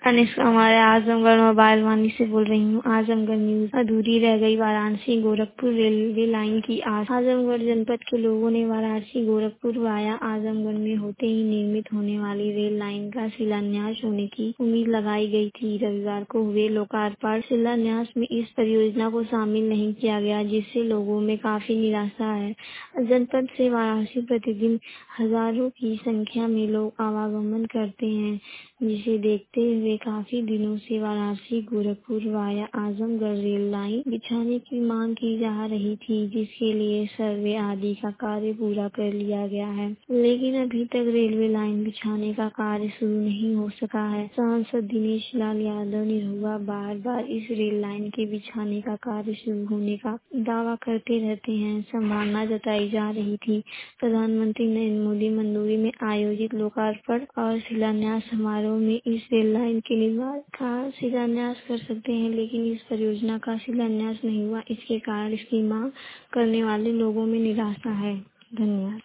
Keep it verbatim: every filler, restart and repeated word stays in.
अनिस हमारे आजमगढ़ मोबाइल वानी से बोल रही हूँ। आजमगढ़ न्यूज। अधूरी रह गई वाराणसी गोरखपुर रेलवे लाइन की आस। आजमगढ़ जनपद के लोगों ने वाराणसी गोरखपुर वाया आजमगढ़ में होते ही निर्मित होने वाली रेल लाइन का शिलान्यास होने की उम्मीद लगाई गई थी। रविवार को हुए लोकार्पण शिलान्यास में इस परियोजना को शामिल नहीं किया गया, जिससे लोगों में काफी निराशा है। जनपद से वाराणसी प्रतिदिन हजारों की संख्या में लोग आवागमन करते हैं, जिसे देखते हुए काफी दिनों से Varanasi Gorakhpur via Azamgarh rail line बिछाने की मांग की जा रही थी, जिसके लिए सर्वे आदि का कार्य पूरा कर लिया गया है, लेकिन अभी तक रेलवे लाइन बिछाने का कार्य शुरू नहीं हो सका है। सांसद दिनेश लाल यादव निरहुआ बार बार इस रेल लाइन के बिछाने का कार्य शुरू होने का दावा करते रहते हैं। संभावना जताई जा रही थी प्रधानमंत्री नरेंद्र मोदी मंदोरी में आयोजित लोकार्पण और शिलान्यास समारोह में इस रेल लाइन के निर्माण का शिलान्यास कर सकते हैं, लेकिन इस परियोजना का शिलान्यास नहीं हुआ। इसके कारण इसकी मांग करने वाले लोगों में निराशा है। धन्यवाद।